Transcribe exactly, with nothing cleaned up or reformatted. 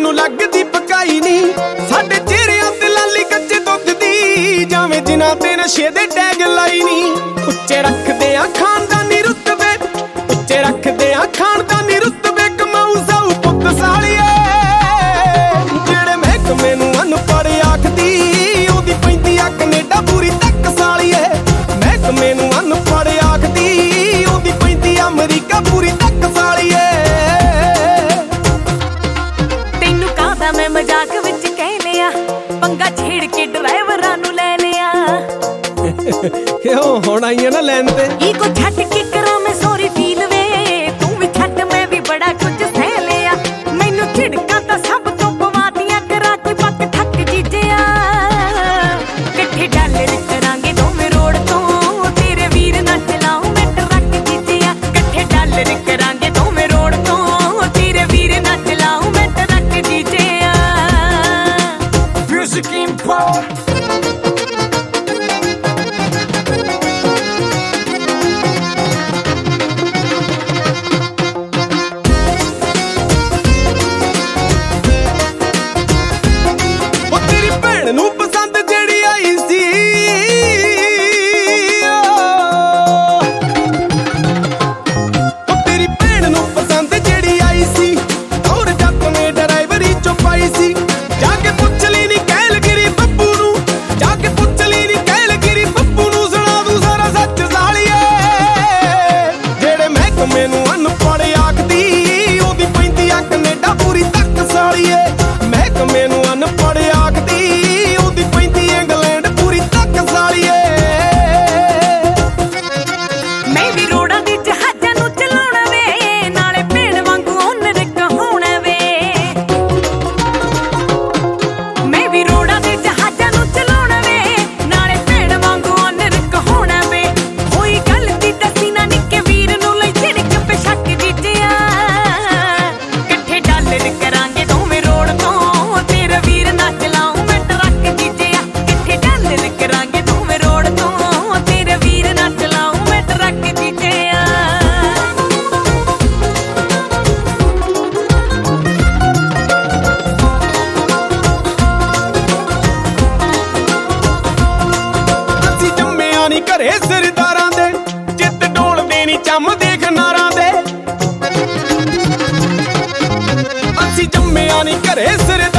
ਸਾਨੂੰ ਲੱਗਦੀ ਪਕਾਈ ਨੀ, ਸਾਡੇ ਚਿਹਰਿਆਂ ਤੇ ਲਾਲੀ ਕੱਚੇ ਦੁੱਧ ਦੀ, ਜਾਵੇਂ ਜਿਨ੍ਹਾਂ ਤੇ ਨਸ਼ੇ ਦੇ ਟੈਗ ਲਾਈ ਨੀ। ਉੱਚੇ ਰੱਖਦੇ ਆ ਖਾਨਦਾਨੀ ਰੁਤਬੇ, ਉੱਚੇ ਰੱਖਦੇ ਆ ਖਾਨਦਾਨੀ ਰੁਤਬੇ, ਕਮਾਊ ਸਾਊ ਪੁੱਤ ਸਾਲੀਏ। ਜਿਹੜੇ ਮਹਿਕਮੇ ਨੂੰ ਅਨਪੜ੍ਹ ਆਖਦੀ, ਉਹਦੀ ਪੈਂਦੀ ਆ ਕਨੇਡਾ ਪੂਰੀ ਤੱਕ ਸਾਲੀਏ। ਮਹਿਕਮੇ ਨੂੰ ਅਨਪੜ੍ਹ ਆਖਦੀ, ਉਹਦੀ ਪੈਂਦੀ ਆ ਅਮਰੀਕਾ ਪੂਰੀ ਤੱਕ ਸਾਲੀਏ। ਤੈਨੂੰ ਕਾਹਦਾ ਮੈਂ ਮਜ਼ਾਕ ਵਿੱਚ ਕਹਿ ਲਿਆ, ਪੰਗਾ ਛੇੜ ਕੇ ਡਰਾਈਵਰਾਂ ਨੂੰ ਲੈ ਲਿਆ। ਕਿਉਂ ਹੁਣ ਆਈ ਆ ਨਾ ਲੈਣ ਤੇ, ਈਗੋ ਛੱਡ ਕੇ ਕਰਾਂ ਮੈਂ ਸੌਰੀ ਫੀਲ ਵੇ, ਤੂੰ ਵੀ ਛੱਡ ਮੈਂ ਵੀ ਬੜਾ ਕੁਝ ਸਹਿ ਲਿਆ। ਮੈਨੂੰ ਝਿੜਕਾਂ ਤਾਂ ਸਭ ਤੋਂ ਪਵਾਤੀਆਂ, ਕਰਾਂ ਕੋਈ ਪੱਕ ਠੱਕ ਜੀਜਿਆ। ਇਕੱਠੇ ਡਾਲਰ ਕਰਾਂਗੇ ਦੋਵੇਂ ਰੋਡ ਤੋਂ, ਤੇਰੇ ਵੀਰ ਨਾਲ ਚਲਾਉ ਮੈਂ ਟਰੱਕ ਜੀਜਿਆ। ਇਕੱਠੇ ਡਾਲਰ ਕਰਾਂਗੇ ਦੋਵੇਂ ਰੋਡ ਤੋਂ, ਤੇਰੇ ਵੀਰ ਨਾਲ ਚਲਾਉ ਮੈਂ ਟਰੱਕ ਜੀਜਿਆ। Music Import। ਨੂੰ ਪਸੰਦ ਜਿਹੜੀ ਆਈ ਸੀ, ਉਹ ਤੇਰੀ ਭੈਣ ਨੂੰ ਪਸੰਦ ਜਿਹੜੀ ਆਈ ਸੀ, ਹੋਰ ਜੱਟ ਨੇ ਡਰਾਈਵਰੀ ਚੋਂ ਪਾਈ ਸੀ। ਜਾ ਕੇ ਪੁੱਛ ਲਈ ਨੀ ਕਹਿਲਗਿਰੀ ਬੱਬੂ ਨੂੰ, ਜਾ ਕੇ ਪੁੱਛ ਲਈ ਨੀ ਕਹਿਲਗਿਰੀ ਬੱਬੂ ਨੂੰ, ਸੁਣਾ ਦੂੰ ਸਾਰਾ ਸੱਚ ਸਾਲੀਏ। ਜਿਹੜੇ ਮਹਿਕਮੇ ਨੂੰ ਅਨਪੜ੍ਹ ਆਖਦੀ, ਉਹਦੀ ਪੈਂਦੀ ਆ ਕਨੇਡਾ ਪੂਰੀ ਤੱਕ ਸਾਲੀਏ। ਮਹਿਕਮੇ ਨੂੰ ਅਨਪੜ੍ਹ ਆਖਦੀ, ਮੈਂ ਵੀ ਰੋੜਾਂ ਦੇ ਜਹਾਜ਼ਾਂ ਨੂੰ ਚਲਾਉਣਾ ਵੇ, ਨਾਲੇ ਭੇੜ ਵਾਂਗੂ ਓਨਰ ਕਹਾਉਣਾ ਵੇ। ਮੈਂ ਵੀ ਰੋੜਾਂ ਦੇ ਜਹਾਜ਼ਾਂ ਨੂੰ ਚਲਾਉਣਾ ਵੇ, ਨਾਲੇ ਭੇੜ ਵਾਂਗੂ ਓਨਰ ਕਹਾਉਣਾ ਵੇ। ਹੋਈ ਗਲਤੀ ਦੱਸੀ ਨਾ ਨਿੱਕੇ ਵੀਰ ਨੂੰ, ਲਈ ਝਿੜਕ ਪਛੱਕ ਜੀਜਿਆ। ਇਕੱਠੇ ਡਾਲਰ ਕਰਾਂਗੇ ਦੋਵੇਂ ਰੋਡ ਤੋਂ, ਤੇਰਾ ਵੀਰ ਨਾ ਚਲਾਉ ਮੈਂ ਟਰੱਕ ਜੀਜਿਆ। ਇਕੱਠੇ ਡਾਲਰ ਕਰਾਂਗੇ ਦੋਵੇਂ ਰੋਡ ਤੋਂ, ਤੇਰਾ ਵੀਰ ਨਾ ਚਲਾਉ ਮੈਂ ਟਰੱਕ ਜੀਜਿਆ। ਅਸੀਂ ਜੰਮਿਆ ਨੀ ਘਰੇ ਸਰਦਾਰਾਂ ਦੇ, ਚਿੱਤ ਡੋਲਦੇ ਨੀ ਚੰਮ ਦੇਖ ਨਾਰਾਂ ਦੇ। ਅਸੀਂ ਜੰਮਿਆ ਨੀ ਘਰੇ ਸਰਦਾਰਾਂ